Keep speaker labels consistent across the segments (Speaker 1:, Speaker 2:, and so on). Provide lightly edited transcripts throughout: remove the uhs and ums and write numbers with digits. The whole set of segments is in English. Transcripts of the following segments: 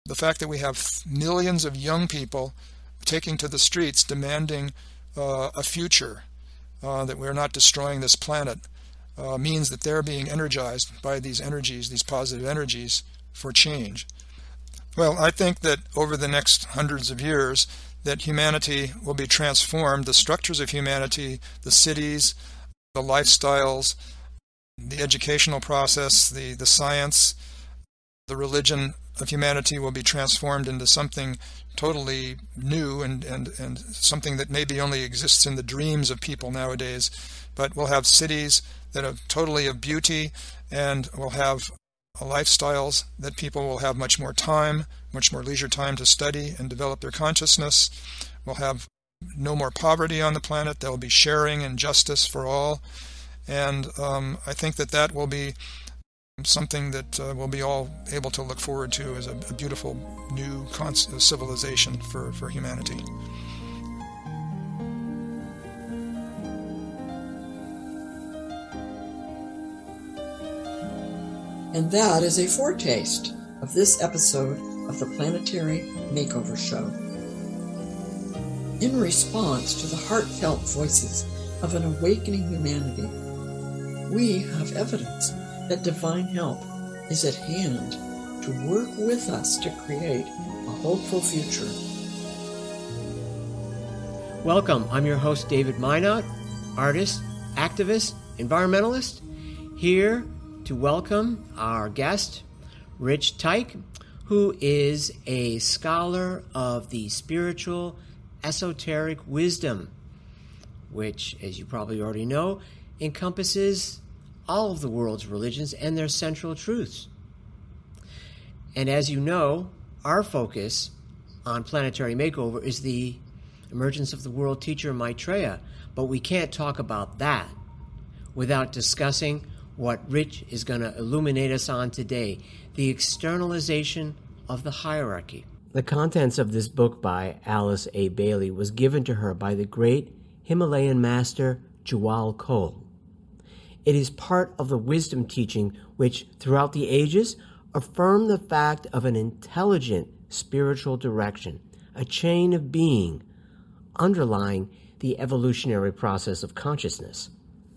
Speaker 1: the fact that we have millions of young people taking to the streets demanding a future, that we're not destroying this planet, means that they're being energized by these energies, these positive energies, for change. Well, I think that over the next hundreds of years, that humanity will be transformed, the structures of humanity, the cities, the lifestyles, the educational process, the science, the religion of humanity will be transformed into something totally new and something that maybe only exists in the dreams of people nowadays. But we'll have cities that are totally of beauty, and we'll have lifestyles that people will have much more time, much more leisure time to study and develop their consciousness. We'll have no more poverty on the planet. There will be sharing and justice for all. And I think that will be something that we'll be all able to look forward to as a beautiful new civilization for humanity.
Speaker 2: And that is a foretaste of this episode of the Planetary Makeover Show. In response to the heartfelt voices of an awakening humanity, we have evidence that divine help is at hand to work with us to create a hopeful future.
Speaker 3: Welcome. I'm your host, David Minot, artist, activist, environmentalist, here to welcome our guest, Rich Teich, who is a scholar of the spiritual esoteric wisdom, which, as you probably already know, encompasses all of the world's religions and their central truths. And as you know, our focus on Planetary Makeover is the emergence of the world teacher Maitreya, but we can't talk about that without discussing what Rich is going to illuminate us on today, the externalization of the hierarchy. The contents of this book by Alice A. Bailey was given to her by the great Himalayan master Djwhal Khol. It is part of the wisdom teaching which, throughout the ages, affirmed the fact of an intelligent spiritual direction, a chain of being, underlying the evolutionary process of consciousness.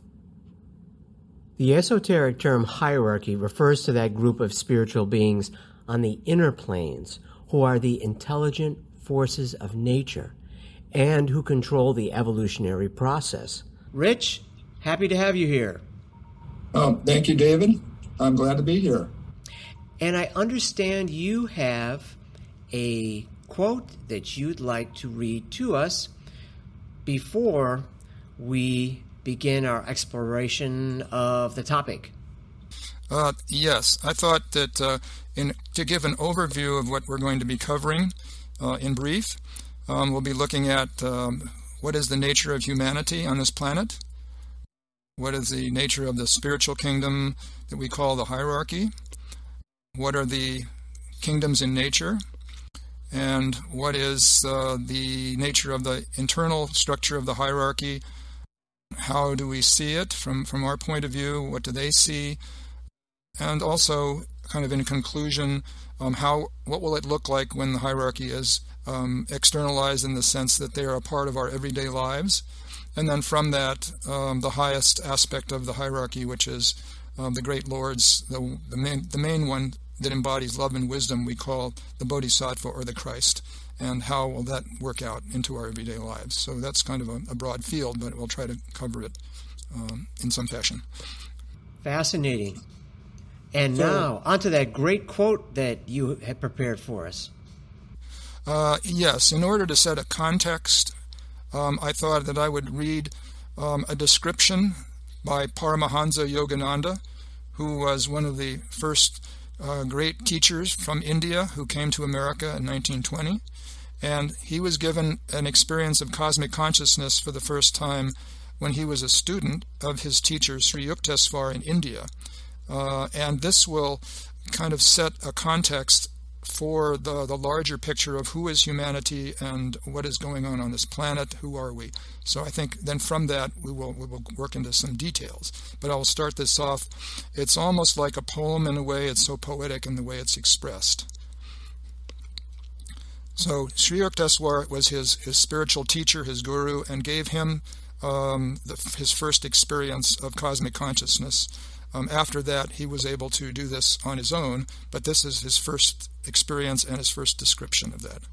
Speaker 3: The esoteric term hierarchy refers to that group of spiritual beings on the inner planes who are the intelligent forces of nature and who control the evolutionary process. Rich, happy to have you here.
Speaker 1: Thank you, David. I'm glad to be here.
Speaker 3: And I understand you have a quote that you'd like to read to us before we begin our exploration of the topic.
Speaker 1: Yes, I thought that to give an overview of what we're going to be covering in brief, we'll be looking at what is the nature of humanity on this planet, what is the nature of the spiritual kingdom that we call the hierarchy, what are the kingdoms in nature, and what is the nature of the internal structure of the hierarchy. How do we see it from our point of view? What do they see? And also, kind of in conclusion, what will it look like when the hierarchy is externalized in the sense that they are a part of our everyday lives? And then from that, the highest aspect of the hierarchy, which is the great lords, the main one that embodies love and wisdom, we call the Bodhisattva or the Christ. And how will that work out into our everyday lives? So that's kind of a broad field, but we'll try to cover it in some fashion.
Speaker 3: Fascinating. And now, onto that great quote that you had prepared for us.
Speaker 1: Yes, in order to set a context, I thought that I would read a description by Paramahansa Yogananda, who was one of the first great teachers from India who came to America in 1920. And he was given an experience of cosmic consciousness for the first time when he was a student of his teacher Sri Yukteswar in India. And this will kind of set a context for the larger picture of who is humanity and what is going on this planet, who are we. So I think then from that we will work into some details. But I will start this off. It's almost like a poem in a way. It's so poetic in the way it's expressed. So Sri Yukteswar was his spiritual teacher, his guru, and gave him his first experience of cosmic consciousness. After that, he was able to do this on his own, but this is his first experience and his first description of that.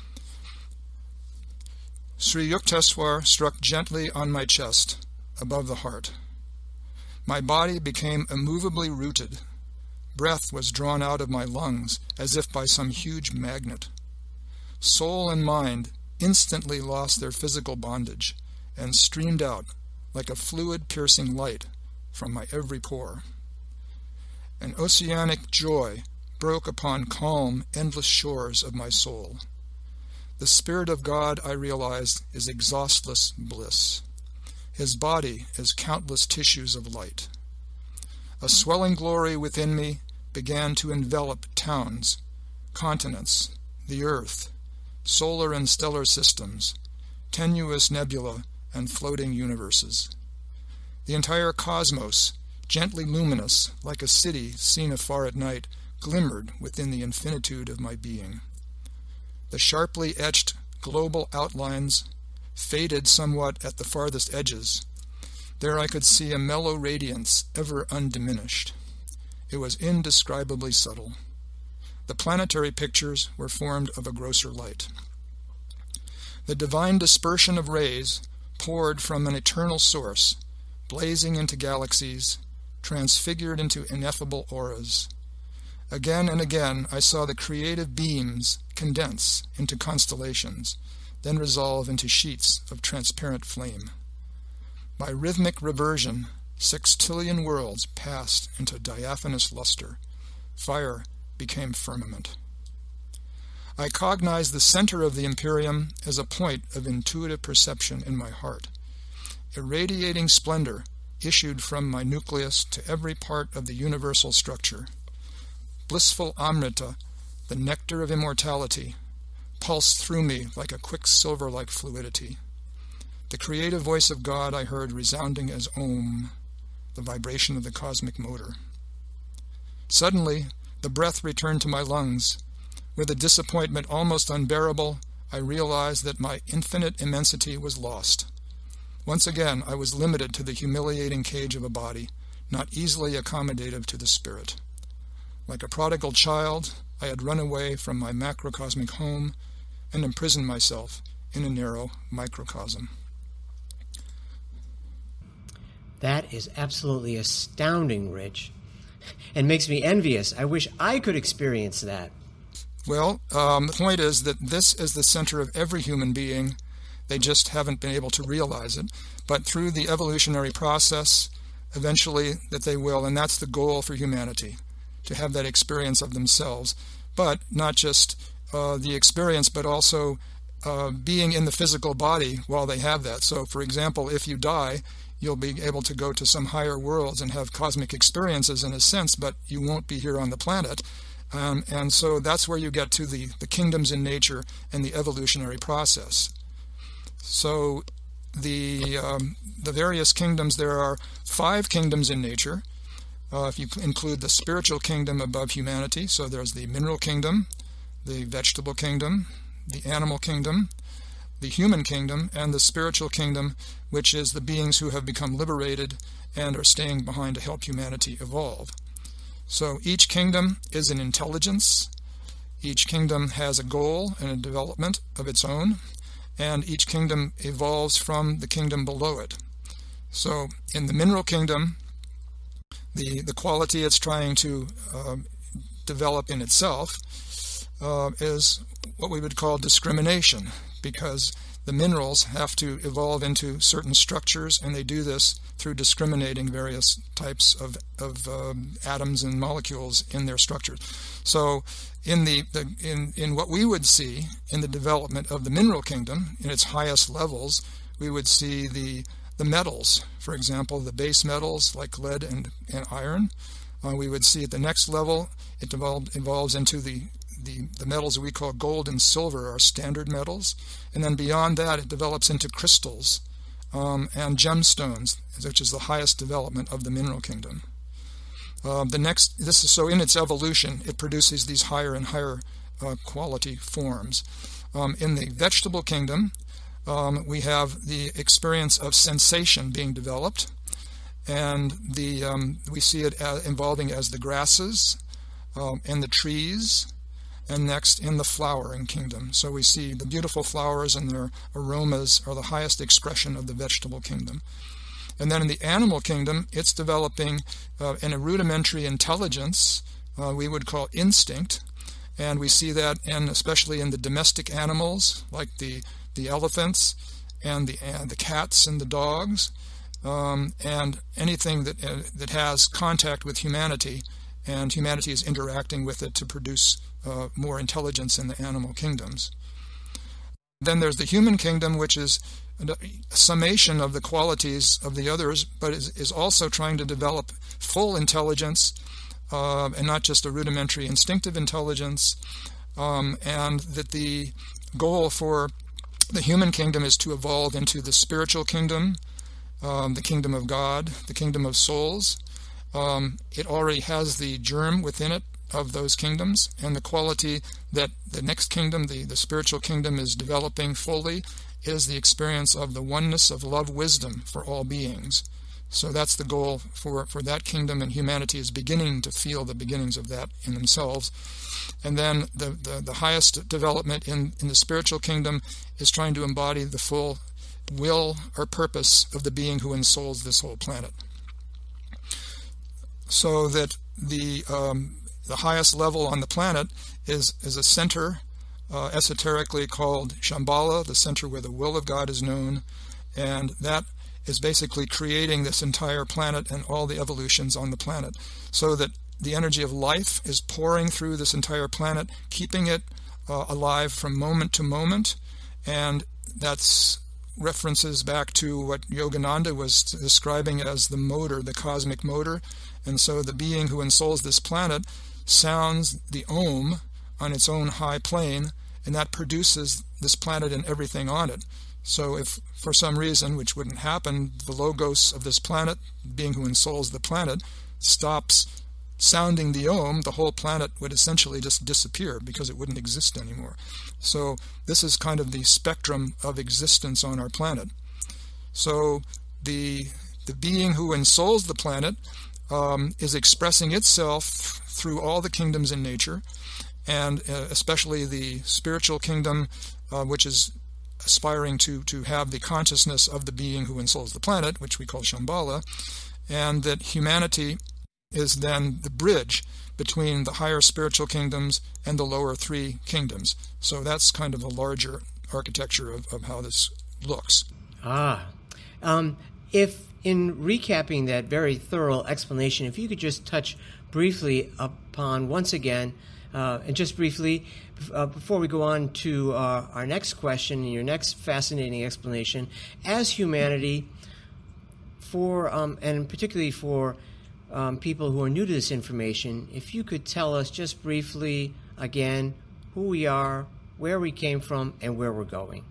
Speaker 1: Sri Yukteswar struck gently on my chest, above the heart. My body became immovably rooted. Breath was drawn out of my lungs as if by some huge magnet. Soul and mind instantly lost their physical bondage and streamed out like a fluid-piercing light from my every pore. An oceanic joy broke upon calm, endless shores of my soul. The Spirit of God, I realized, is exhaustless bliss. His body is countless tissues of light. A swelling glory within me began to envelop towns, continents, the earth, solar and stellar systems, tenuous nebula, and floating universes. The entire cosmos, gently luminous, like a city seen afar at night, glimmered within the infinitude of my being. The sharply etched global outlines faded somewhat at the farthest edges. There I could see a mellow radiance, ever undiminished. It was indescribably subtle. The planetary pictures were formed of a grosser light. The divine dispersion of rays poured from an eternal source, blazing into galaxies, transfigured into ineffable auras. Again and again I saw the creative beams condense into constellations, then resolve into sheets of transparent flame. By rhythmic reversion, 6,000,000,000,000 worlds passed into diaphanous luster. Fire became firmament. I cognized the center of the Imperium as a point of intuitive perception in my heart. Irradiating splendor issued from my nucleus to every part of the universal structure. Blissful Amrita, the nectar of immortality, pulsed through me like a quicksilver-like fluidity. The creative voice of God I heard resounding as Om, the vibration of the cosmic motor. Suddenly, the breath returned to my lungs. With a disappointment almost unbearable, I realized that my infinite immensity was lost. Once again, I was limited to the humiliating cage of a body, not easily accommodative to the spirit. Like a prodigal child, I had run away from my macrocosmic home and imprisoned myself in a narrow microcosm.
Speaker 3: That is absolutely astounding, Rich, and makes me envious. I wish I could experience that.
Speaker 1: Well, the point is that this is the center of every human being. They just haven't been able to realize it. But through the evolutionary process, eventually that they will, and that's the goal for humanity, to have that experience of themselves. But not just the experience, but also being in the physical body while they have that. So, for example, if you die, you'll be able to go to some higher worlds and have cosmic experiences in a sense, but you won't be here on the planet. And so that's where you get to the kingdoms in nature and the evolutionary process. So the various kingdoms, there are 5 kingdoms in nature. If you include the spiritual kingdom above humanity, so there's the mineral kingdom, the vegetable kingdom, the animal kingdom, the human kingdom, and the spiritual kingdom, which is the beings who have become liberated and are staying behind to help humanity evolve. So each kingdom is an intelligence, each kingdom has a goal and a development of its own, and each kingdom evolves from the kingdom below it. So in the mineral kingdom, the quality it's trying to develop in itself is what we would call discrimination, because the minerals have to evolve into certain structures, and they do this through discriminating various types of atoms and molecules in their structures. So in what we would see in the development of the mineral kingdom, in its highest levels, we would see the metals, for example, the base metals like lead and iron. We would see at the next level, it evolves into the metals that we call gold and silver are standard metals, and then beyond that it develops into crystals and gemstones, which is the highest development of the mineral kingdom. So in its evolution, it produces these higher and higher quality forms. In the vegetable kingdom, we have the experience of sensation being developed, and we see it involving as the grasses and the trees, and next in the flowering kingdom. So we see the beautiful flowers and their aromas are the highest expression of the vegetable kingdom. And then in the animal kingdom, it's developing in a rudimentary intelligence we would call instinct, and we see that especially in the domestic animals like the elephants and the cats and the dogs, and anything that has contact with humanity, and humanity is interacting with it to produce more intelligence in the animal kingdoms. Then there's the human kingdom, which is a summation of the qualities of the others, but is also trying to develop full intelligence, and not just a rudimentary instinctive intelligence, and that the goal for the human kingdom is to evolve into the spiritual kingdom, the kingdom of God, the kingdom of souls. It already has the germ within it of those kingdoms, and the quality that the next kingdom, the spiritual kingdom, is developing fully is the experience of the oneness of love wisdom for all beings. So that's the goal for that kingdom, and humanity is beginning to feel the beginnings of that in themselves. And then the highest development in the spiritual kingdom is trying to embody the full will or purpose of the being who ensouls this whole planet. So that the highest level on the planet is a center, esoterically called Shambhala, the center where the will of God is known, and that is basically creating this entire planet and all the evolutions on the planet, so that the energy of life is pouring through this entire planet, keeping it alive from moment to moment, and that's references back to what Yogananda was describing as the motor, the cosmic motor. And so the being who ensouls this planet sounds the Om on its own high plane, and that produces this planet and everything on it. So if for some reason, which wouldn't happen, the logos of this planet, being who ensouls the planet, stops sounding the Om, the whole planet would essentially just disappear because it wouldn't exist anymore. So this is kind of the spectrum of existence on our planet. So the being who ensouls the planet is expressing itself through all the kingdoms in nature, and especially the spiritual kingdom, which is aspiring to have the consciousness of the being who ensouls the planet, which we call Shambhala, and that humanity is then the bridge between the higher spiritual kingdoms and the lower three kingdoms. So that's kind of a larger architecture of how this looks.
Speaker 3: If in recapping that very thorough explanation, if you could just touch briefly upon, once again, and just briefly, before we go on to our next question and your next fascinating explanation, as humanity, and particularly for people who are new to this information, if you could tell us just briefly, again, who we are, where we came from, and where we're going.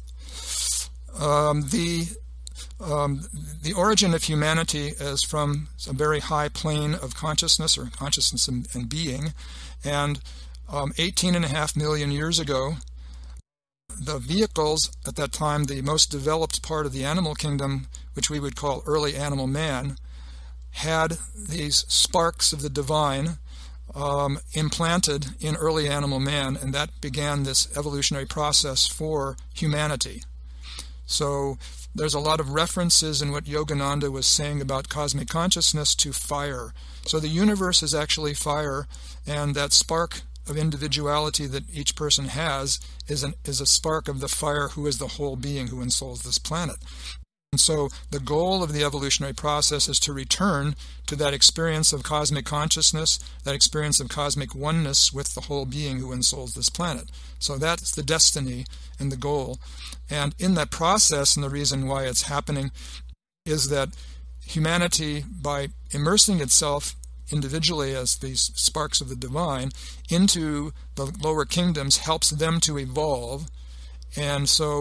Speaker 1: The origin of humanity is from a very high plane of consciousness, or consciousness and being, and 18.5 million years ago, the vehicles at that time, the most developed part of the animal kingdom, which we would call early animal man, had these sparks of the divine implanted in early animal man, and that began this evolutionary process for humanity. So there's a lot of references in what Yogananda was saying about cosmic consciousness to fire. So the universe is actually fire, and that spark of individuality that each person has is a spark of the fire who is the whole being who ensouls this planet. And so the goal of the evolutionary process is to return to that experience of cosmic consciousness, that experience of cosmic oneness with the whole being who ensouls this planet. So that's the destiny and the goal. And in that process, and the reason why it's happening, is that humanity, by immersing itself individually as these sparks of the divine into the lower kingdoms, helps them to evolve. And so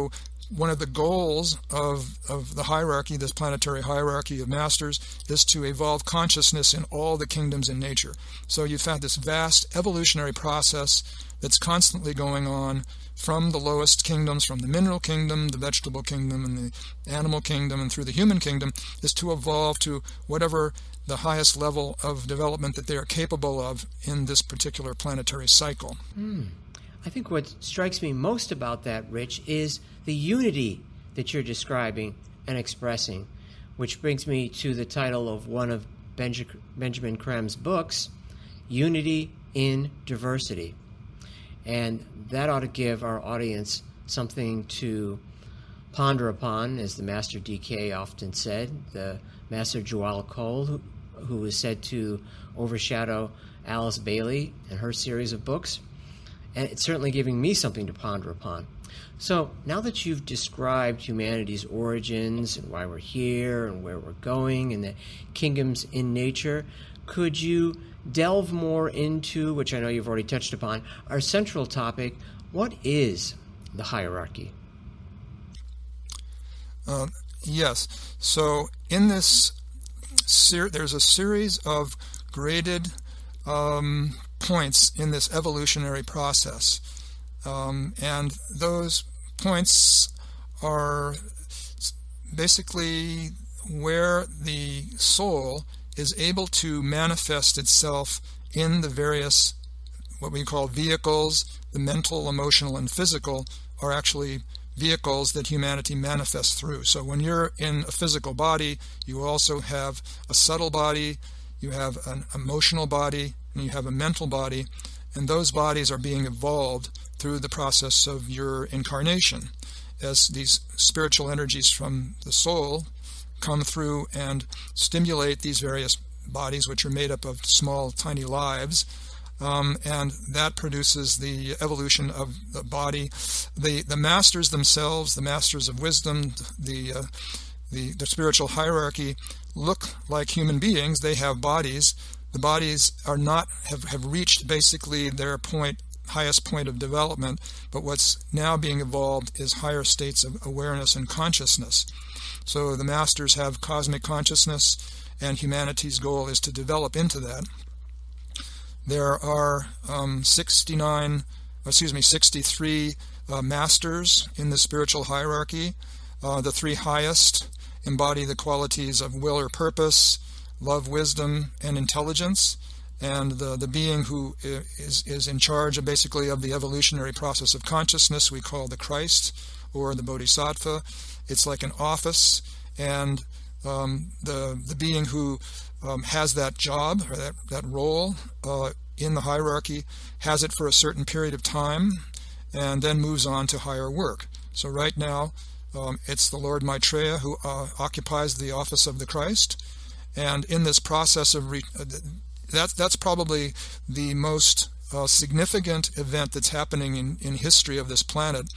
Speaker 1: one of the goals of the hierarchy, this planetary hierarchy of masters, is to evolve consciousness in all the kingdoms in nature. So you've had this vast evolutionary process that's constantly going on from the lowest kingdoms, from the mineral kingdom, the vegetable kingdom, and the animal kingdom, and through the human kingdom, is to evolve to whatever the highest level of development that they are capable of in this particular planetary cycle.
Speaker 3: I think what strikes me most about that, Rich, is the unity that you're describing and expressing, which brings me to the title of one of Benjamin Creme's books, Unity in Diversity. And that ought to give our audience something to ponder upon, as the Master DK often said, the Master Joelle Cole, who is said to overshadow Alice Bailey and her series of books. And it's certainly giving me something to ponder upon. So now that you've described humanity's origins and why we're here and where we're going and the kingdoms in nature, could you delve more into, which I know you've already touched upon, our central topic, what is the hierarchy?
Speaker 1: Yes. So in this, there's a series of graded points in this evolutionary process. And those points are basically where the soul is able to manifest itself in the various, what we call vehicles. The mental, emotional, and physical are actually vehicles that humanity manifests through. So when you're in a physical body, you also have a subtle body, you have an emotional body, and you have a mental body, and those bodies are being evolved through the process of your incarnation as these spiritual energies from the soul come through and stimulate these various bodies, which are made up of small, tiny lives, and that produces the evolution of the body. The masters themselves, the masters of wisdom, the spiritual hierarchy, look like human beings. They have bodies. The bodies are not have reached basically their highest point of development, but what's now being evolved is higher states of awareness and consciousness. So the masters have cosmic consciousness, and humanity's goal is to develop into that. There are 63 masters in the spiritual hierarchy. The three highest embody the qualities of will or purpose, love, wisdom, and intelligence. And the being who is in charge of basically of the evolutionary process of consciousness we call the Christ or the Bodhisattva. It's like an office, and the being who has that job or that role in the hierarchy has it for a certain period of time and then moves on to higher work. So right now it's the Lord Maitreya who occupies the office of the Christ, and in this process of that's probably the most significant event that's happening in history of this planet.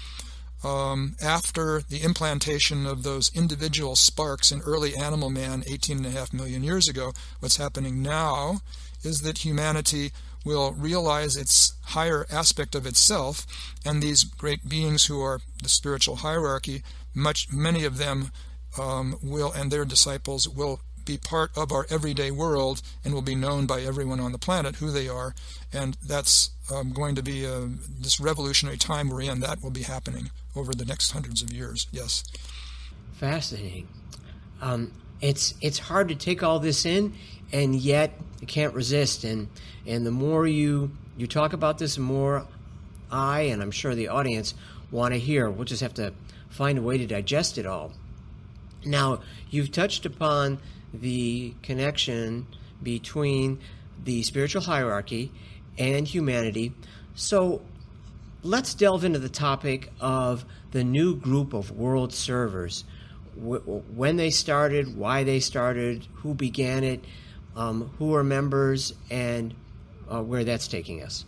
Speaker 1: After the implantation of those individual sparks in early animal man 18.5 million years ago, what's happening now is that humanity will realize its higher aspect of itself, and these great beings who are the spiritual hierarchy, many of them will, and their disciples will be part of our everyday world and will be known by everyone on the planet who they are, and that's going to be this revolutionary time we're in. That will be happening over the next hundreds of years. Yes.
Speaker 3: Fascinating. It's hard to take all this in, and yet you can't resist. And the more you talk about this, the more I, and I'm sure the audience, want to hear. We'll just have to find a way to digest it all. Now, you've touched upon the connection between the spiritual hierarchy and humanity. So let's delve into the topic of the new group of world servers. When they started, why they started, who began it, who are members, and where that's taking us.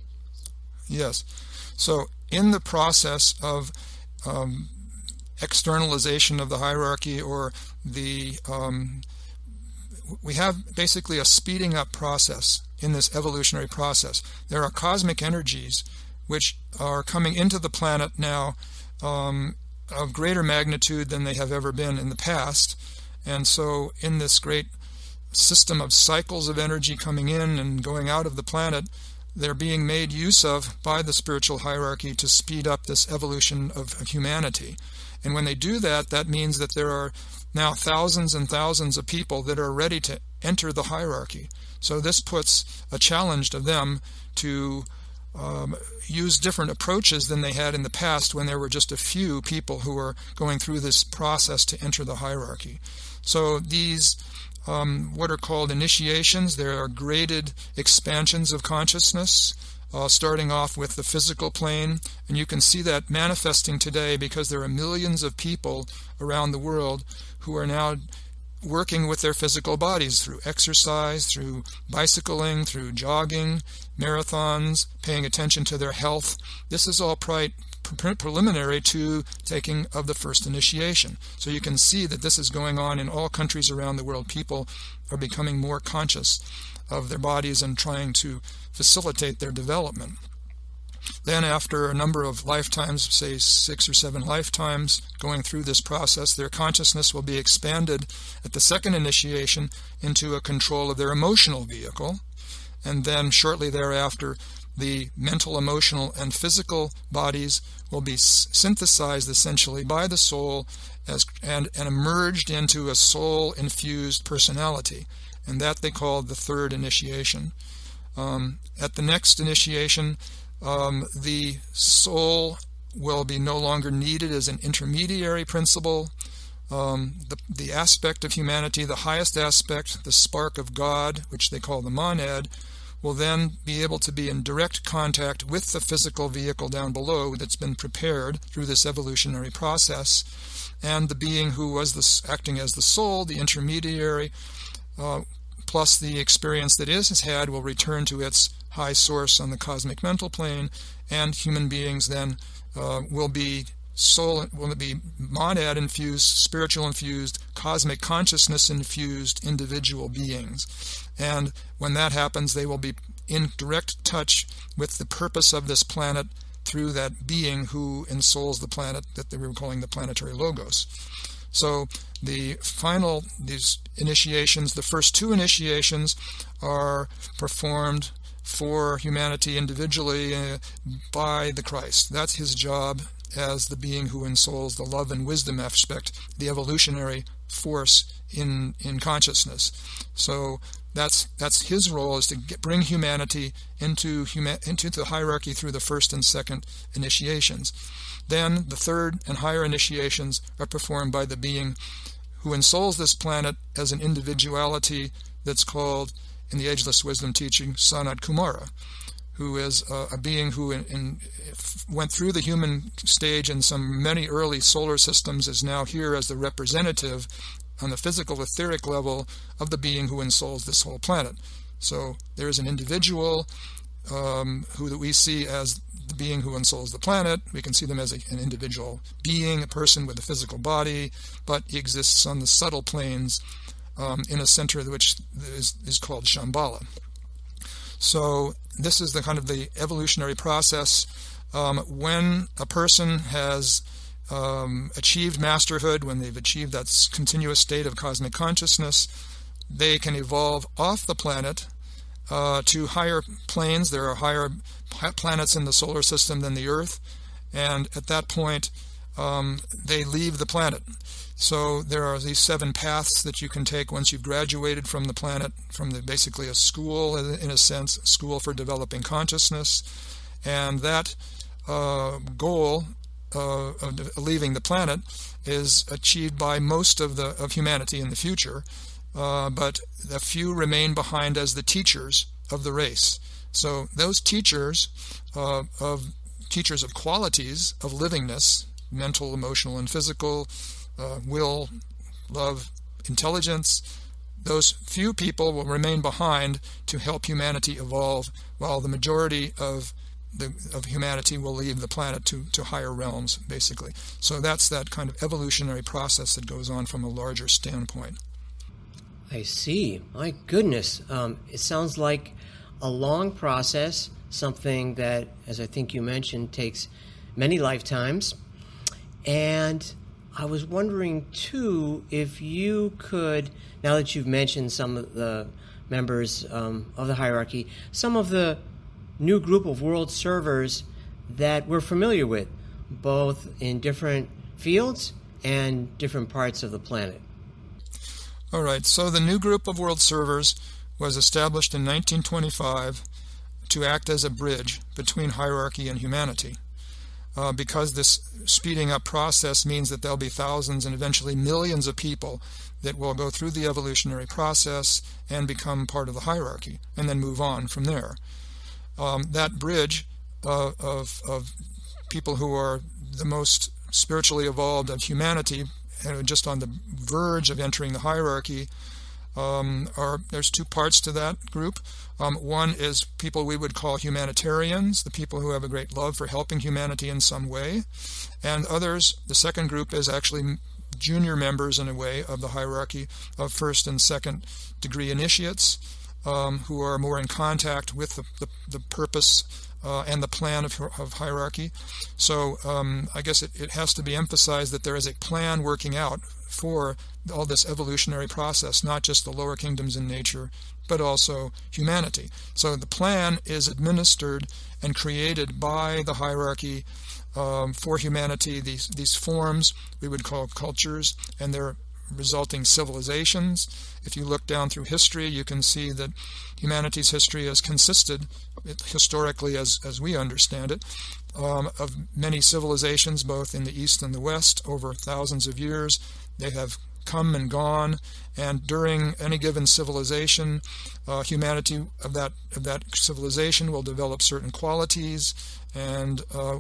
Speaker 1: Yes. So in the process of externalization of the hierarchy, or the we have basically a speeding up process in this evolutionary process. There are cosmic energies which are coming into the planet now of greater magnitude than they have ever been in the past. And so in this great system of cycles of energy coming in and going out of the planet, they're being made use of by the spiritual hierarchy to speed up this evolution of humanity. And when they do that, that means that there are now thousands and thousands of people that are ready to enter the hierarchy. So this puts a challenge to them to use different approaches than they had in the past when there were just a few people who were going through this process to enter the hierarchy. So these what are called initiations, there are graded expansions of consciousness, starting off with the physical plane, and you can see that manifesting today because there are millions of people around the world who are now working with their physical bodies through exercise, through bicycling, through jogging, marathons, paying attention to their health. This is all preliminary to taking of the first initiation. So you can see that this is going on in all countries around the world. People are becoming more conscious of their bodies and trying to facilitate their development. Then after a number of lifetimes, say 6 or 7 lifetimes, going through this process, their consciousness will be expanded at the second initiation into a control of their emotional vehicle. And then shortly thereafter, the mental, emotional, and physical bodies will be synthesized essentially by the soul and emerged into a soul-infused personality. And that they call the third initiation. At the next initiation, the soul will be no longer needed as an intermediary principle. The aspect of humanity, the highest aspect, the spark of God, which they call the monad, will then be able to be in direct contact with the physical vehicle down below that's been prepared through this evolutionary process. And the being who was acting as the soul, the intermediary, plus the experience that it has had, will return to its high source on the cosmic mental plane, and human beings then will be monad infused, spiritual infused, cosmic consciousness infused individual beings. And when that happens, they will be in direct touch with the purpose of this planet through that being who ensouls the planet that they were calling the planetary logos. So these initiations, the first 2 initiations are performed for humanity individually by the Christ. That's his job as the being who ensouls the love and wisdom aspect, the evolutionary force in consciousness. So that's his role, is to bring humanity into the hierarchy through the first and second initiations. Then the third and higher initiations are performed by the being who ensouls this planet as an individuality that's called, in the Ageless Wisdom teaching, Sanat Kumara, who is a being who went through the human stage in many early solar systems, is now here as the representative on the physical etheric level of the being who ensouls this whole planet. So there is an individual who that we see as the being who ensouls the planet. We can see them as an individual being, a person with a physical body, but he exists on the subtle planes in a center which is called Shambhala. So this is the kind of the evolutionary process. When a person has achieved masterhood, when they've achieved that continuous state of cosmic consciousness, they can evolve off the planet to higher planes. There are higher planets in the solar system than the Earth, and at that point they leave the planet. So there are these 7 paths that you can take once you've graduated from the planet, from basically a school, in a sense, school for developing consciousness. And that goal of leaving the planet is achieved by most of humanity in the future, but a few remain behind as the teachers of the race. So those teachers of qualities of livingness, mental, emotional, and physical, will, love, intelligence, those few people will remain behind to help humanity evolve, while the majority of humanity will leave the planet to higher realms, basically. So that's that kind of evolutionary process that goes on from a larger standpoint.
Speaker 3: I see. My goodness. It sounds like a long process, something that, as I think you mentioned, takes many lifetimes. And I was wondering, too, if you could, now that you've mentioned some of the members of the hierarchy, some of the new group of world servers that we're familiar with, both in different fields and different parts of the planet.
Speaker 1: All right, so the new group of world servers was established in 1925 to act as a bridge between hierarchy and humanity. Because this speeding up process means that there'll be thousands and eventually millions of people that will go through the evolutionary process and become part of the hierarchy and then move on from there. That bridge of people who are the most spiritually evolved of humanity, just on the verge of entering the hierarchy, there's two parts to that group. One is people we would call humanitarians, the people who have a great love for helping humanity in some way. And others, the second group, is actually junior members in a way of the hierarchy of first and second degree initiates, who are more in contact with the purpose and the plan of hierarchy. So I guess it has to be emphasized that there is a plan working out for all this evolutionary process, not just the lower kingdoms in nature, but also humanity. So the plan is administered and created by the hierarchy for humanity. These forms we would call cultures, and their resulting civilizations. If you look down through history, you can see that humanity's history has consisted, historically as we understand it, of many civilizations, both in the East and the West, over thousands of years. They have come and gone, and during any given civilization, humanity of that civilization will develop certain qualities, and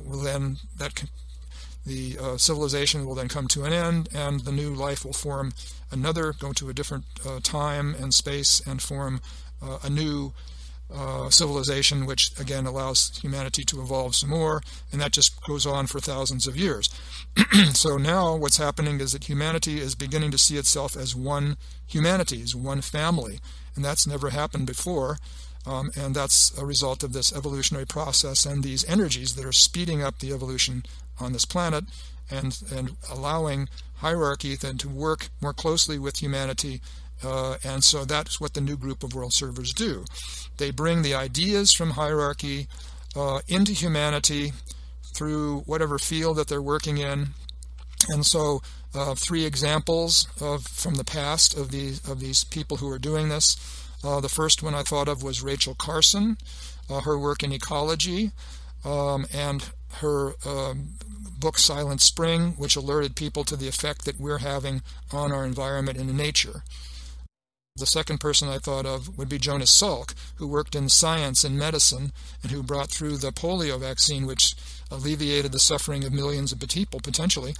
Speaker 1: the civilization will then come to an end, and the new life will form go to a different time and space and form a new civilization, which again allows humanity to evolve some more, and that just goes on for thousands of years. So now what's happening is that humanity is beginning to see itself as one humanity, as one family, and that's never happened before. And that's a result of this evolutionary process and these energies that are speeding up the evolution on this planet and allowing hierarchy then to work more closely with humanity. And so that's what the new group of world servers do. They bring the ideas from hierarchy into humanity through whatever field that they're working in. And so three examples from the past of these people who are doing this. The first one I thought of was Rachel Carson, her work in ecology, and her book Silent Spring, which alerted people to the effect that we're having on our environment and in nature. The second person I thought of would be Jonas Salk, who worked in science and medicine and who brought through the polio vaccine, which alleviated the suffering of millions of people, potentially.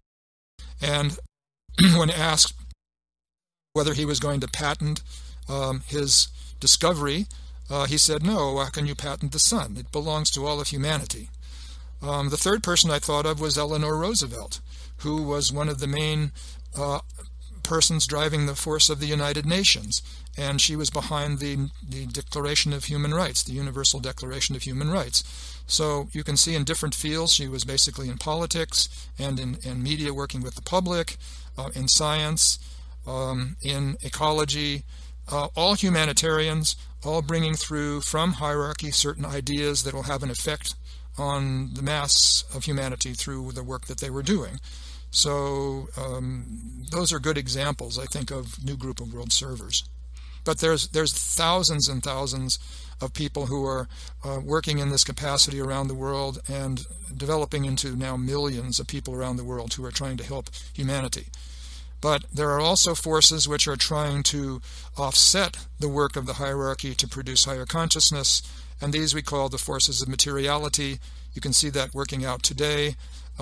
Speaker 1: And when asked whether he was going to patent his discovery, he said, "No, how can you patent the sun? It belongs to all of humanity." The third person I thought of was Eleanor Roosevelt, who was one of the main persons driving the force of the United Nations, and she was behind the Declaration of Human Rights, the Universal Declaration of Human Rights. So you can see in different fields, she was basically in politics and in media, working with the public, in science, in ecology, all humanitarians, all bringing through from hierarchy certain ideas that will have an effect on the mass of humanity through the work that they were doing. So those are good examples, I think, of new group of world servers. But there's thousands and thousands of people who are working in this capacity around the world and developing into now millions of people around the world who are trying to help humanity. But there are also forces which are trying to offset the work of the hierarchy to produce higher consciousness, and these we call the forces of materiality. You can see that working out today,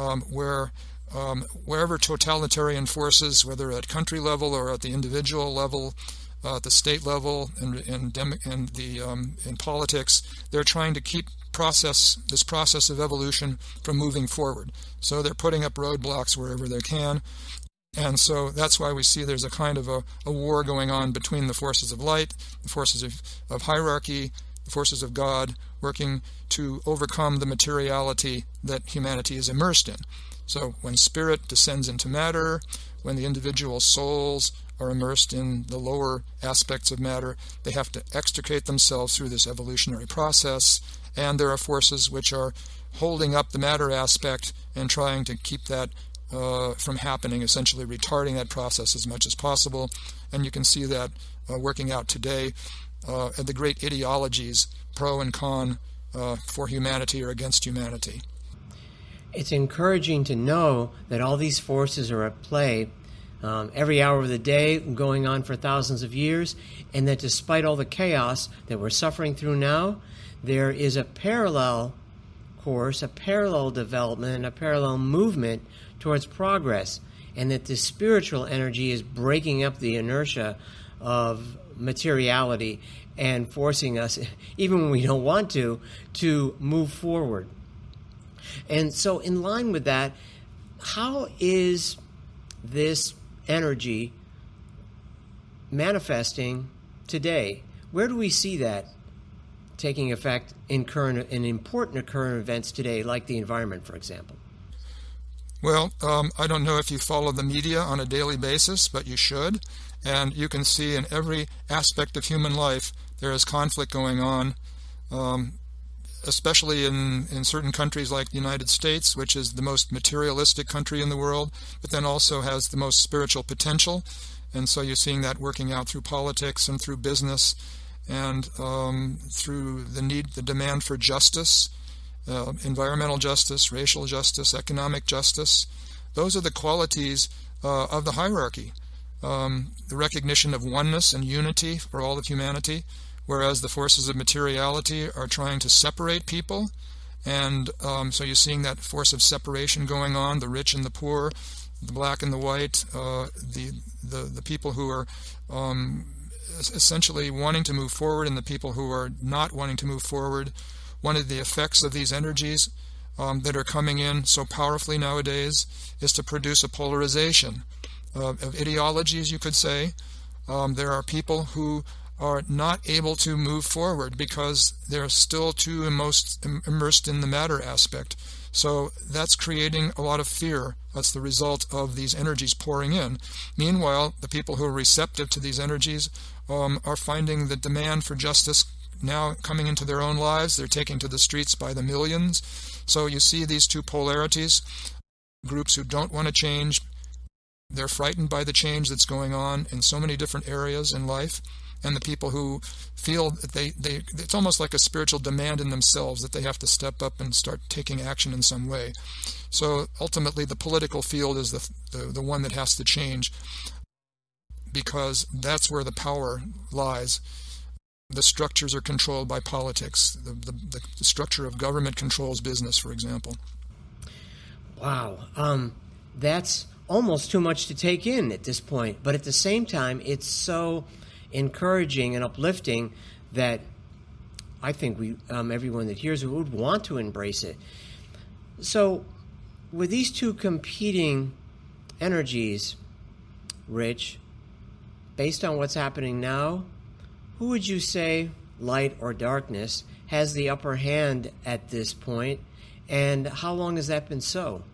Speaker 1: wherever totalitarian forces, whether at country level or at the individual level, at the state level, and in politics, they're trying to keep this process of evolution from moving forward. So they're putting up roadblocks wherever they can. And so that's why we see there's a kind of a war going on between the forces of light, the forces of hierarchy, the forces of God, working to overcome the materiality that humanity is immersed in. So when spirit descends into matter, when the individual souls are immersed in the lower aspects of matter, they have to extricate themselves through this evolutionary process, and there are forces which are holding up the matter aspect and trying to keep that from happening, essentially retarding that process as much as possible. And you can see that working out today at the great ideologies, pro and con, for humanity or against humanity.
Speaker 3: It's encouraging to know that all these forces are at play every hour of the day, going on for thousands of years, and that despite all the chaos that we're suffering through now, there is a parallel course, a parallel development, a parallel movement towards progress, and that the spiritual energy is breaking up the inertia of materiality and forcing us, even when we don't want to move forward. And so in line with that, how is this energy manifesting today? Where do we see that taking effect in important current events today, like the environment, for example?
Speaker 1: Well, I don't know if you follow the media on a daily basis, but you should. And you can see in every aspect of human life there is conflict going on, especially in certain countries like the United States, which is the most materialistic country in the world, but then also has the most spiritual potential. And so you're seeing that working out through politics and through business and through the demand for justice, environmental justice, racial justice, economic justice. Those are the qualities of the hierarchy. The recognition of oneness and unity for all of humanity, whereas the forces of materiality are trying to separate people. And so you're seeing that force of separation going on, the rich and the poor, the black and the white, the people who are essentially wanting to move forward and the people who are not wanting to move forward. One of the effects of these energies that are coming in so powerfully nowadays is to produce a polarization of ideologies, you could say. There are people who are not able to move forward because they're still too immersed in the matter aspect. So that's creating a lot of fear. That's the result of these energies pouring in. Meanwhile, the people who are receptive to these energies are finding the demand for justice now coming into their own lives. They're taking to the streets by the millions. So you see these two polarities. Groups who don't want to change, they're frightened by the change that's going on in so many different areas in life. And the people who feel that it's almost like a spiritual demand in themselves that they have to step up and start taking action in some way. So ultimately the political field is the one that has to change, because that's where the power lies. The structures are controlled by politics. The structure of government controls business, for example.
Speaker 3: Wow. That's almost too much to take in at this point. But at the same time, it's so encouraging and uplifting that I think everyone that hears it would want to embrace it. So with these two competing energies, Rich, based on what's happening now, who would you say, light or darkness, has the upper hand at this point, and how long has that been so?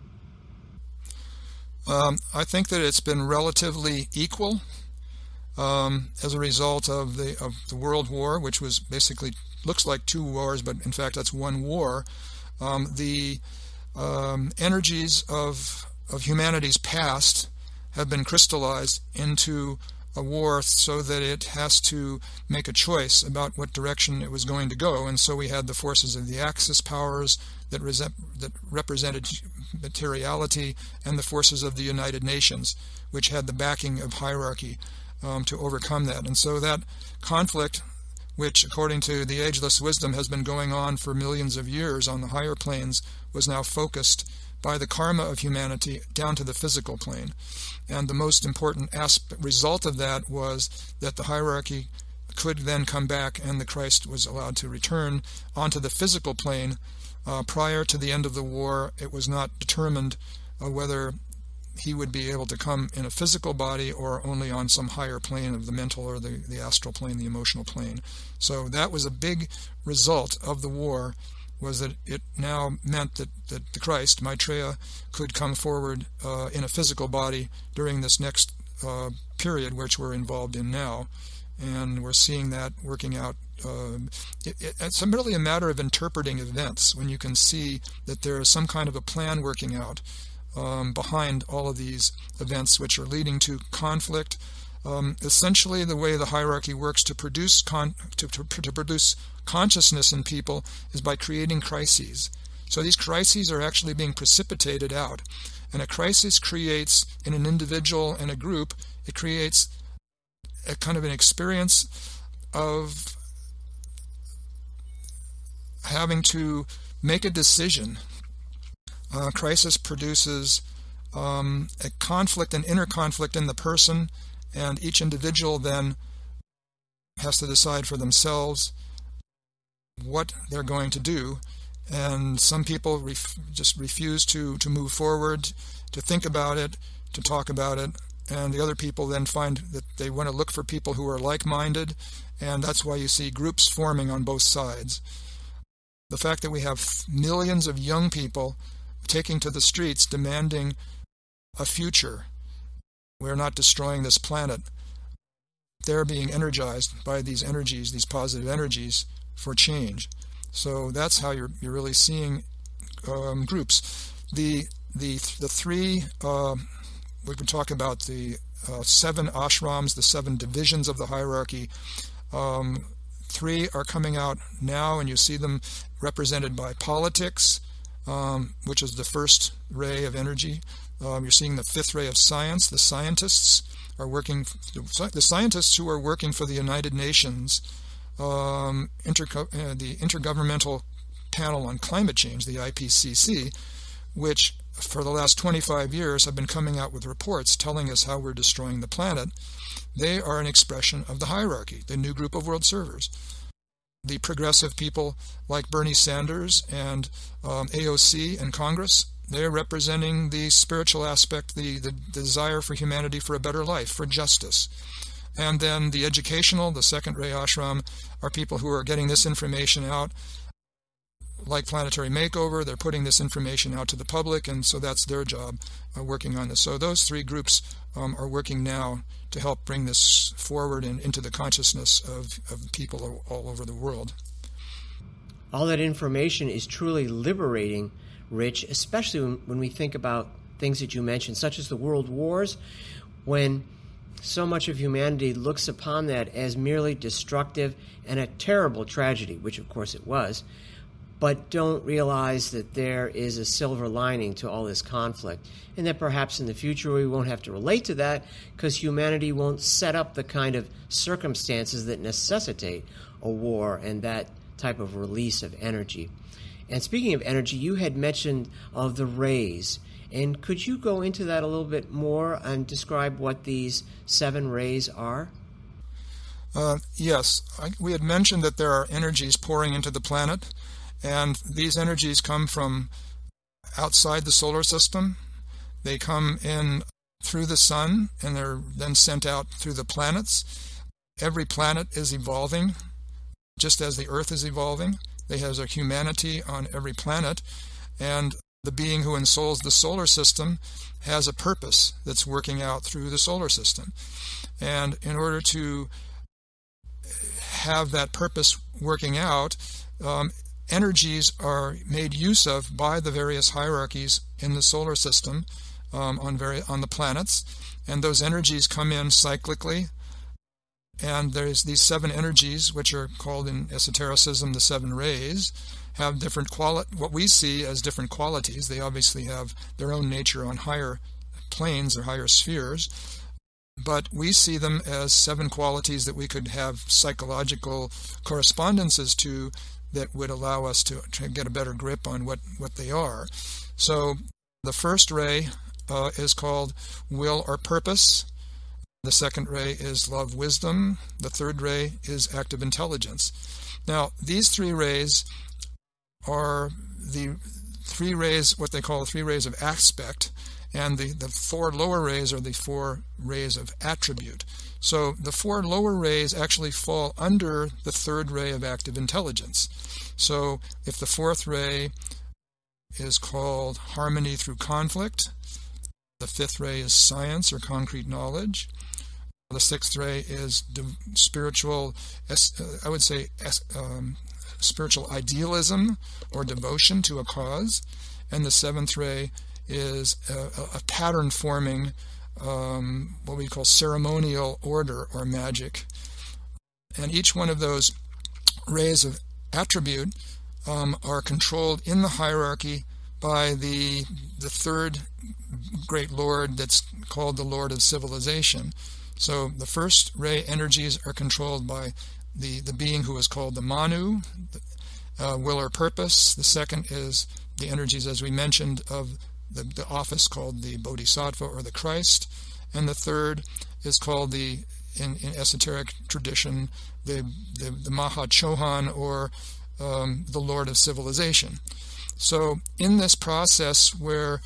Speaker 1: I think that it's been relatively equal as a result of the World War, which was basically looks like two wars, but in fact that's one war. The energies of humanity's past have been crystallized into a war so that it has to make a choice about what direction it was going to go. And so we had the forces of the Axis powers that represented materiality, and the forces of the United Nations, which had the backing of hierarchy to overcome that. And so that conflict, which according to the ageless wisdom has been going on for millions of years on the higher planes, was now focused by the karma of humanity down to the physical plane. And the most important result of that was that the hierarchy could then come back and the Christ was allowed to return onto the physical plane. Prior to the end of the war, it was not determined whether he would be able to come in a physical body or only on some higher plane of the mental or the astral plane, the emotional plane. So that was a big result of the war, was that it now meant that the Christ, Maitreya, could come forward in a physical body during this next period which we're involved in now. And we're seeing that working out. It's really a matter of interpreting events when you can see that there is some kind of a plan working out behind all of these events which are leading to conflict. Essentially, the way the hierarchy works to produce produce consciousness in people is by creating crises. So these crises are actually being precipitated out. And a crisis creates, in an individual and a group, it creates a kind of an experience of having to make a decision. Crisis produces a conflict, an inner conflict in the person, and each individual then has to decide for themselves what they're going to do. And some people just refuse to move forward, to think about it, to talk about it. And the other people then find that they want to look for people who are like-minded, and that's why you see groups forming on both sides. The fact that we have millions of young people taking to the streets demanding a future. We're not destroying this planet. They're being energized by these energies, these positive energies, for change. So that's how you're really seeing groups. The three, we can talk about the 7 ashrams, the 7 divisions of the hierarchy. 3 are coming out now, and you see them represented by politics, which is the first ray of energy. You're seeing the 5th ray of science. The scientists are working. The scientists who are working for the United Nations, the Intergovernmental Panel on Climate Change, the IPCC, which for the last 25 years have been coming out with reports telling us how we're destroying the planet. They are an expression of the hierarchy, the new group of world servers. The progressive people like Bernie Sanders and AOC and Congress, they're representing the spiritual aspect, the desire for humanity for a better life, for justice. And then the educational, the 2nd ray ashram, are people who are getting this information out. Like Planetary Makeover, they're putting this information out to the public, and so that's their job, working on this. So those 3 groups are working now to help bring this forward and into the consciousness of people all over the world.
Speaker 3: All that information is truly liberating, Rich, especially when we think about things that you mentioned, such as the world wars, when so much of humanity looks upon that as merely destructive and a terrible tragedy, which of course it was, but don't realize that there is a silver lining to all this conflict, and that perhaps in the future we won't have to relate to that because humanity won't set up the kind of circumstances that necessitate a war and that type of release of energy. And speaking of energy, you had mentioned of the rays, and could you go into that a little bit more and describe what these 7 rays are?
Speaker 1: Yes, we had mentioned that there are energies pouring into the planet. And these energies come from outside the solar system. They come in through the sun, and they're then sent out through the planets. Every planet is evolving, just as the Earth is evolving. There is a humanity on every planet, and the being who ensouls the solar system has a purpose that's working out through the solar system. And in order to have that purpose working out, energies are made use of by the various hierarchies in the solar system on the planets, and those energies come in cyclically. And there's these 7 energies, which are called in esotericism the 7 rays, have different what we see as different qualities. They obviously have their own nature on higher planes or higher spheres, but we see them as 7 qualities that we could have psychological correspondences to that would allow us to get a better grip on what they are. So the first ray is called will or purpose. The second ray is love, wisdom. The third ray is active intelligence. Now, these 3 rays are the 3 rays, what they call the 3 rays of aspect, and the 4 lower rays are the 4 rays of attribute. So the 4 lower rays actually fall under the 3rd ray of active intelligence. So if the 4th ray is called harmony through conflict, the 5th ray is science or concrete knowledge, the 6th ray is spiritual, I would say, spiritual idealism or devotion to a cause, and the 7th ray is a pattern-forming, what we call ceremonial order or magic. And each one of those rays of attribute are controlled in the hierarchy by the 3rd great lord that's called the Lord of Civilization. So the first ray energies are controlled by the being who is called the Manu, will or purpose. The second is the energies, as we mentioned, of the office called the Bodhisattva or the Christ. And the third is called in esoteric tradition, the Maha Chohan, or the Lord of Civilization. So in this process where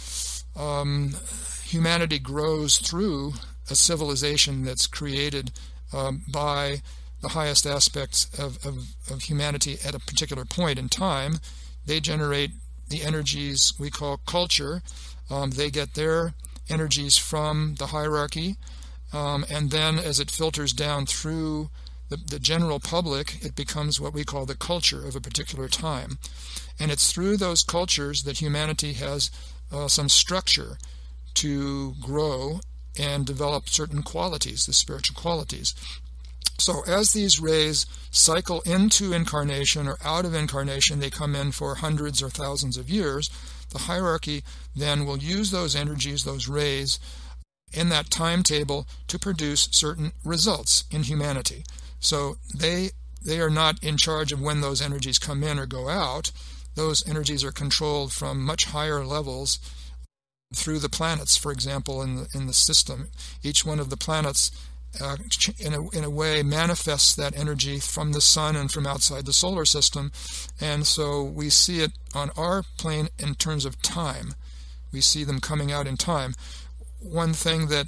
Speaker 1: humanity grows through a civilization that's created by the highest aspects of humanity at a particular point in time, they generate the energies we call culture. They get their energies from the hierarchy, and then as it filters down through the general public, it becomes what we call the culture of a particular time. And it's through those cultures that humanity has some structure to grow and develop certain qualities, the spiritual qualities. So as these rays cycle into incarnation or out of incarnation, they come in for hundreds or thousands of years, the hierarchy then will use those energies, those rays, in that timetable to produce certain results in humanity. So they are not in charge of when those energies come in or go out. Those energies are controlled from much higher levels through the planets, for example, in the system. Each one of the planets in a way manifests that energy from the sun and from outside the solar system, and so we see it on our plane in terms of time. We see them coming out in time. One thing that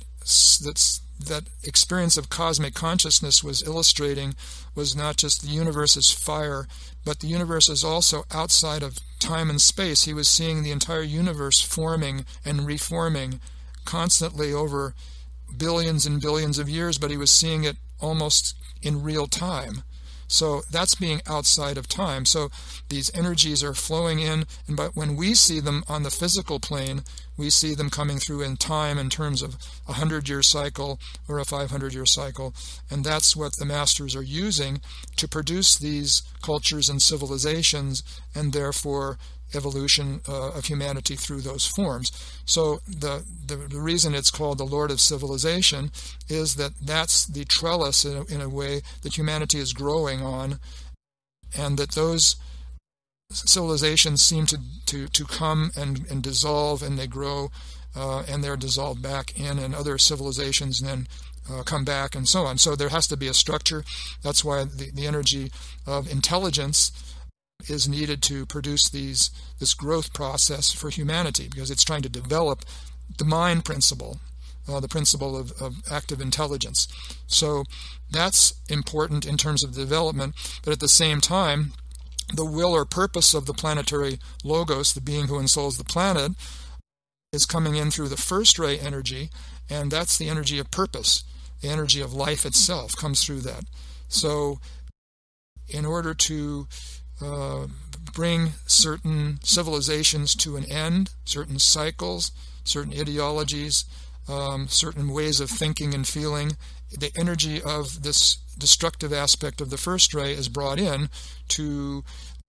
Speaker 1: experience of cosmic consciousness was illustrating was not just the universe is fire, but the universe is also outside of time and space. He was seeing the entire universe forming and reforming constantly over billions and billions of years, but he was seeing it almost in real time. So that's being outside of time. So these energies are flowing in, but when we see them on the physical plane, we see them coming through in time in terms of a 100-year cycle or a 500-year cycle, and that's what the masters are using to produce these cultures and civilizations, and therefore evolution of humanity through those forms. So the reason it's called the Lord of Civilization is that that's the trellis in a way that humanity is growing on, and that those civilizations seem to come and dissolve, and they grow and they're dissolved back in, and other civilizations then come back, and so on. So there has to be a structure. That's why the energy of intelligence is needed to produce this growth process for humanity, because it's trying to develop the mind principle, the principle of active intelligence. So that's important in terms of development, but at the same time, the will or purpose of the planetary logos, the being who ensouls the planet, is coming in through the first ray energy, and that's the energy of purpose. The energy of life itself comes through that. So in order to bring certain civilizations to an end, certain cycles, certain ideologies, certain ways of thinking and feeling, the energy of this destructive aspect of the first ray is brought in to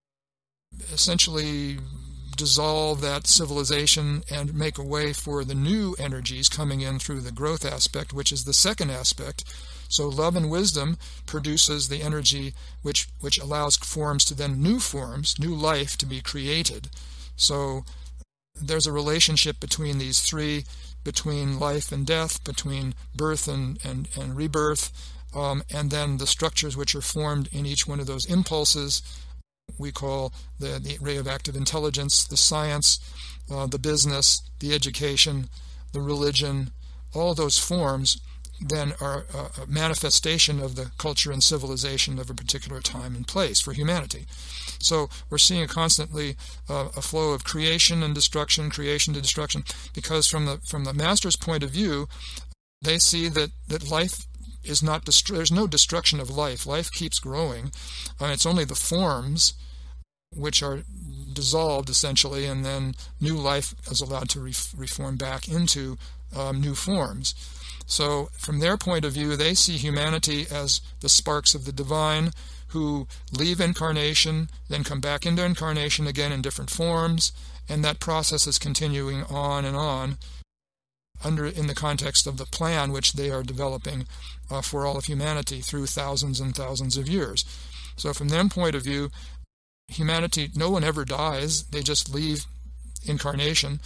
Speaker 1: essentially dissolve that civilization and make a way for the new energies coming in through the growth aspect, which is the second aspect. So love and wisdom produces the energy which allows forms to then new forms, new life to be created. So there's a relationship between these three, between life and death, between birth and rebirth, and then the structures which are formed in each one of those impulses we call the ray of active intelligence, the science, the business, the education, the religion, all those forms then are a manifestation of the culture and civilization of a particular time and place for humanity. So we're seeing constantly a flow of creation and destruction, creation to destruction, because from the master's point of view, they see that life is not there's no destruction of life. Life keeps growing. It's only the forms which are dissolved essentially, and then new life is allowed to reform back into new forms. So from their point of view, they see humanity as the sparks of the divine who leave incarnation, then come back into incarnation again in different forms, and that process is continuing on and on in the context of the plan which they are developing for all of humanity through thousands and thousands of years. So from their point of view, humanity, no one ever dies, they just leave incarnation.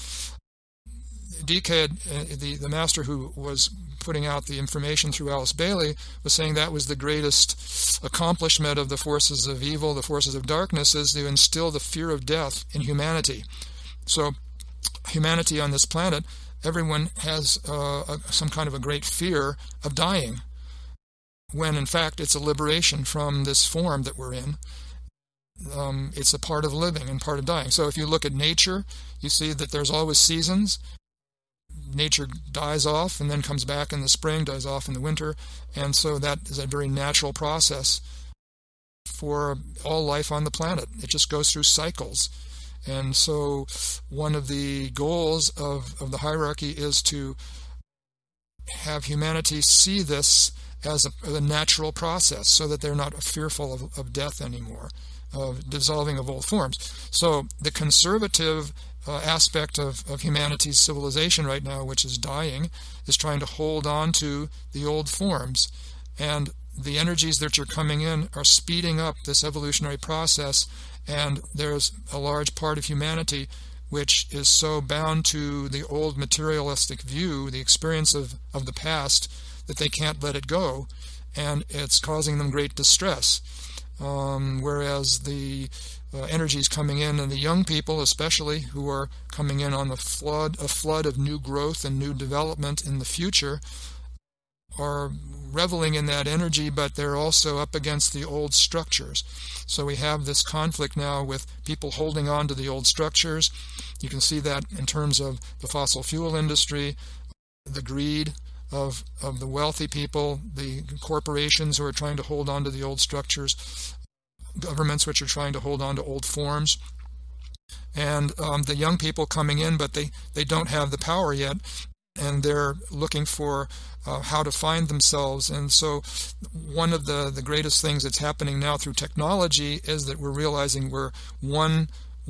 Speaker 1: DK, the master who was putting out the information through Alice Bailey, was saying that was the greatest accomplishment of the forces of evil, the forces of darkness, is to instill the fear of death in humanity. So humanity on this planet, everyone has some kind of a great fear of dying, when in fact it's a liberation from this form that we're in. It's a part of living and part of dying. So if you look at nature, you see that there's always seasons. Nature dies off and then comes back in the spring, dies off in the winter, and so that is a very natural process for all life on the planet. It just goes through cycles. And so one of the goals of the hierarchy is to have humanity see this as a natural process, so that they're not fearful of death anymore, of dissolving of old forms. So the conservative aspect of humanity's civilization right now, which is dying, is trying to hold on to the old forms. And the energies that are coming in are speeding up this evolutionary process, and there's a large part of humanity which is so bound to the old materialistic view, the experience of the past, that they can't let it go, and it's causing them great distress. Whereas the energies coming in, and the young people especially, who are coming in on a flood of new growth and new development in the future, are reveling in that energy, but they're also up against the old structures. So we have this conflict now with people holding on to the old structures. You can see that in terms of the fossil fuel industry, the greed of the wealthy people, the corporations who are trying to hold on to the old structures, governments which are trying to hold on to old forms, and the young people coming in, but they don't have the power yet, and they're looking for how to find themselves. And so one of the greatest things that's happening now through technology is that we're realizing we're one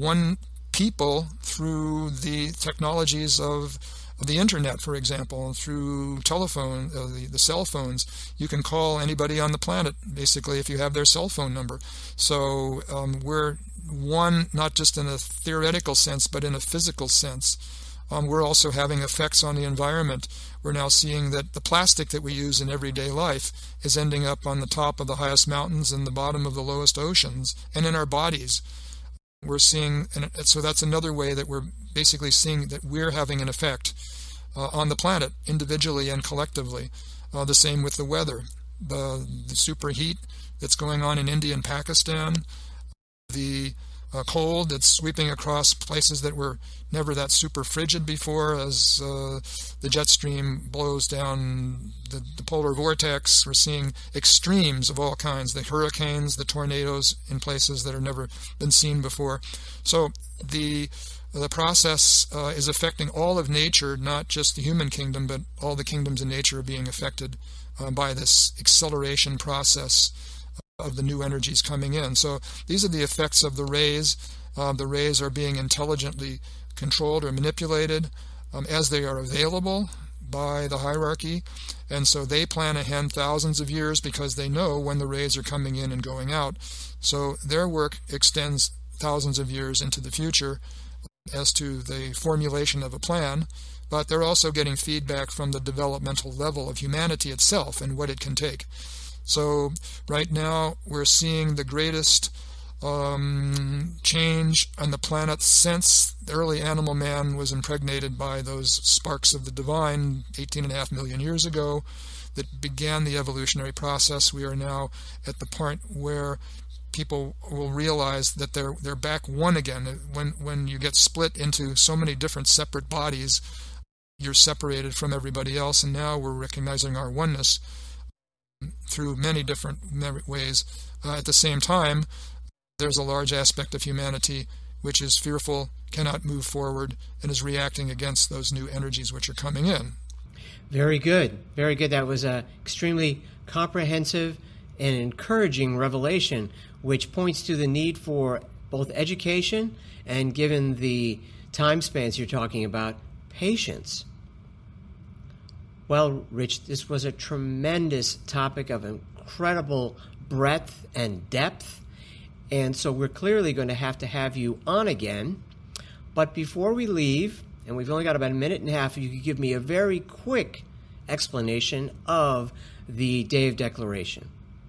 Speaker 1: people through the technologies of the internet, for example, and through telephone, the cell phones. You can call anybody on the planet, basically, if you have their cell phone number. So we're one, not just in a theoretical sense, but in a physical sense. We're also having effects on the environment. We're now seeing that the plastic that we use in everyday life is ending up on the top of the highest mountains and the bottom of the lowest oceans, and in our bodies. We're seeing, and so that's another way that we're basically seeing that we're having an effect on the planet, individually and collectively. The same with the weather. The superheat that's going on in India and Pakistan, the cold that's sweeping across places that were never that super frigid before, as the jet stream blows down the polar vortex. We're seeing extremes of all kinds, the hurricanes, the tornadoes in places that have never been seen before. So the process is affecting all of nature, not just the human kingdom, but all the kingdoms in nature are being affected by this acceleration process of the new energies coming in. So these are the effects of the rays. The rays are being intelligently controlled or manipulated as they are available by the hierarchy, and so they plan ahead thousands of years because they know when the rays are coming in and going out. So their work extends thousands of years into the future as to the formulation of a plan, but they're also getting feedback from the developmental level of humanity itself and what it can take. So right now we're seeing the greatest change on the planet since the early animal man was impregnated by those sparks of the divine 18.5 million years ago that began the evolutionary process. We are now at the point where people will realize that they're back one again. When you get split into so many different separate bodies, you're separated from everybody else, and now we're recognizing our oneness through many different ways. At the same time, there's a large aspect of humanity which is fearful, cannot move forward, and is reacting against those new energies which are coming in.
Speaker 3: Very good. Very good. That was an extremely comprehensive and encouraging revelation, which points to the need for both education and, given the time spans you're talking about, patience. Well, Rich, this was a tremendous topic of incredible breadth and depth, and so we're clearly going to have you on again. But before we leave, and we've only got about a minute and a half, if you could give me a very quick explanation of the Day of Declaration.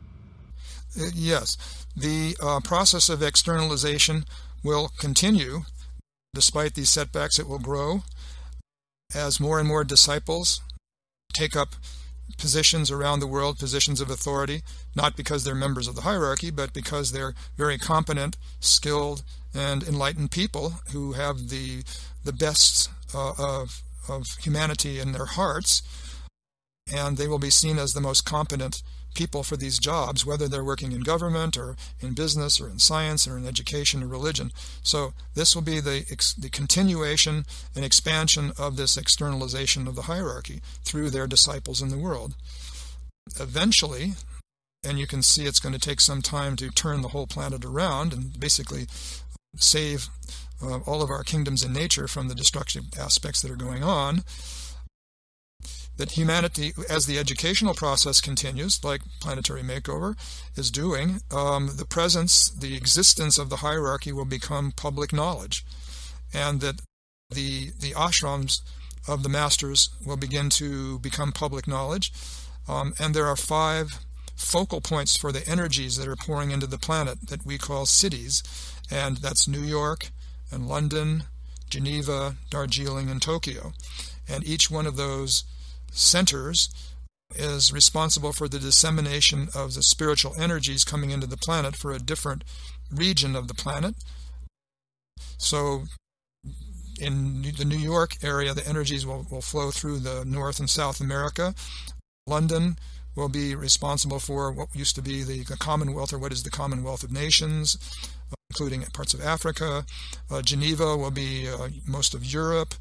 Speaker 1: Yes. The process of externalization will continue. Despite these setbacks, it will grow as more and more disciples take up positions around the world, positions of authority, not because they're members of the hierarchy, but because they're very competent, skilled, and enlightened people who have the best of humanity in their hearts, and they will be seen as the most competent people for these jobs, whether they're working in government or in business or in science or in education or religion. So this will be the continuation and expansion of this externalization of the hierarchy through their disciples in the world. Eventually, and you can see it's going to take some time to turn the whole planet around and basically save all of our kingdoms in nature from the destructive aspects that are going on, that humanity, as the educational process continues, like Planetary Makeover is doing, the existence of the hierarchy will become public knowledge, and that the ashrams of the masters will begin to become public knowledge. And there are 5 focal points for the energies that are pouring into the planet that we call cities, and that's New York and London, Geneva, Darjeeling, and Tokyo. And each one of those centers is responsible for the dissemination of the spiritual energies coming into the planet for a different region of the planet. So in the New York area, the energies will flow through the North and South America. London will be responsible for what used to be the Commonwealth, or what is the Commonwealth of Nations, including parts of Africa. Geneva will be most of Europe.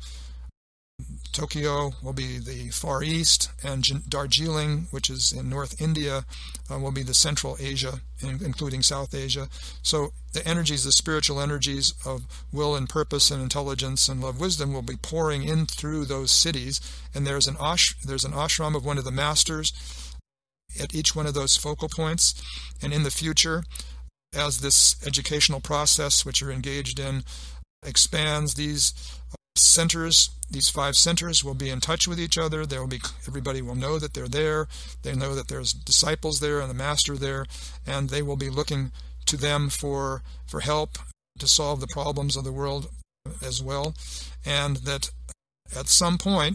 Speaker 1: Tokyo will be the Far East, and Darjeeling, which is in North India, will be the Central Asia, including South Asia. So the energies, the spiritual energies of will and purpose and intelligence and love, wisdom, will be pouring in through those cities. And there's an ashram of one of the masters at each one of those focal points. And in the future, as this educational process which you're engaged in expands, these centers, these 5 centers, will be in touch with each other. Everybody will know that they're there. They know that there's disciples there and the master there, and they will be looking to them for help to solve the problems of the world as well. And that at some point,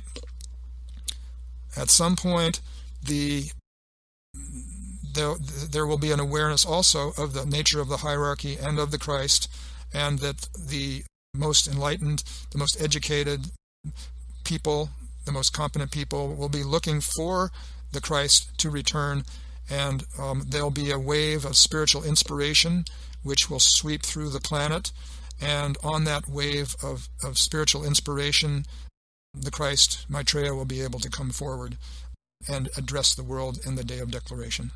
Speaker 1: there will be an awareness also of the nature of the hierarchy and of the Christ, and that the most enlightened, the most educated people, the most competent people will be looking for the Christ to return, and there'll be a wave of spiritual inspiration which will sweep through the planet, and on that wave of spiritual inspiration, the Christ, Maitreya, will be able to come forward and address the world in the Day of Declaration.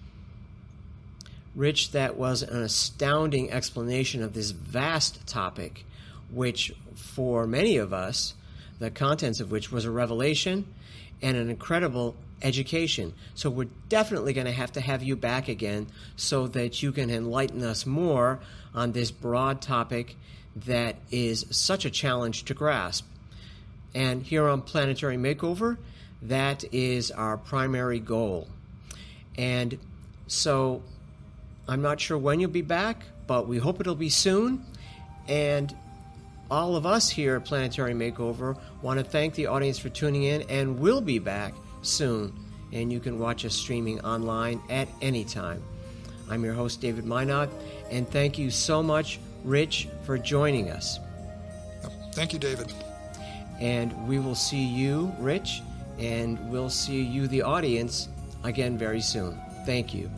Speaker 3: Rich, that was an astounding explanation of this vast topic, which for many of us, the contents of which was a revelation and an incredible education. So we're definitely going to have you back again so that you can enlighten us more on this broad topic that is such a challenge to grasp. And here on Planetary Makeover, that is our primary goal. And so I'm not sure when you'll be back, but we hope it'll be soon. And all of us here at Planetary Makeover want to thank the audience for tuning in, and we'll be back soon. And you can watch us streaming online at any time. I'm your host, David Minot, and thank you so much, Rich, for joining us.
Speaker 1: Thank you, David.
Speaker 3: And we will see you, Rich, and we'll see you, the audience, again very soon. Thank you.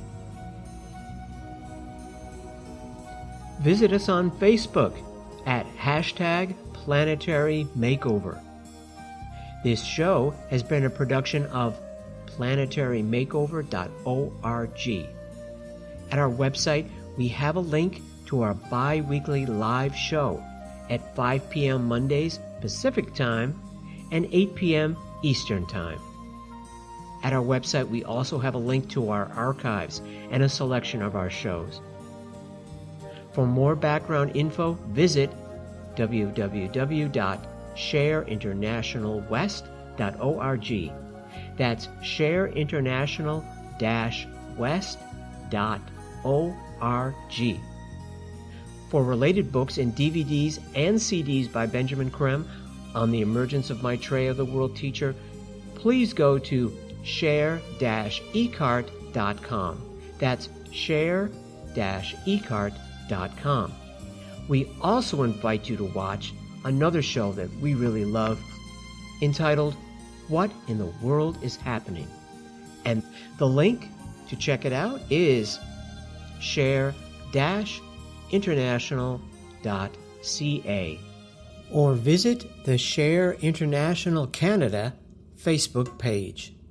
Speaker 3: Visit us on Facebook at #Planetary Makeover. This show has been a production of planetarymakeover.org. At our website, we have a link to our bi-weekly live show at 5 p.m. Mondays Pacific Time and 8 p.m. Eastern Time. At our website, we also have a link to our archives and a selection of our shows. For more background info, visit www.shareinternationalwest.org. That's shareinternational-west.org. For related books and DVDs and CDs by Benjamin Creme on the emergence of Maitreya, the world teacher, please go to share-ecart.com. That's share-ecart.com. We also invite you to watch another show that we really love, entitled What in the World is Happening? And the link to check it out is share-international.ca, or visit the Share International Canada Facebook page.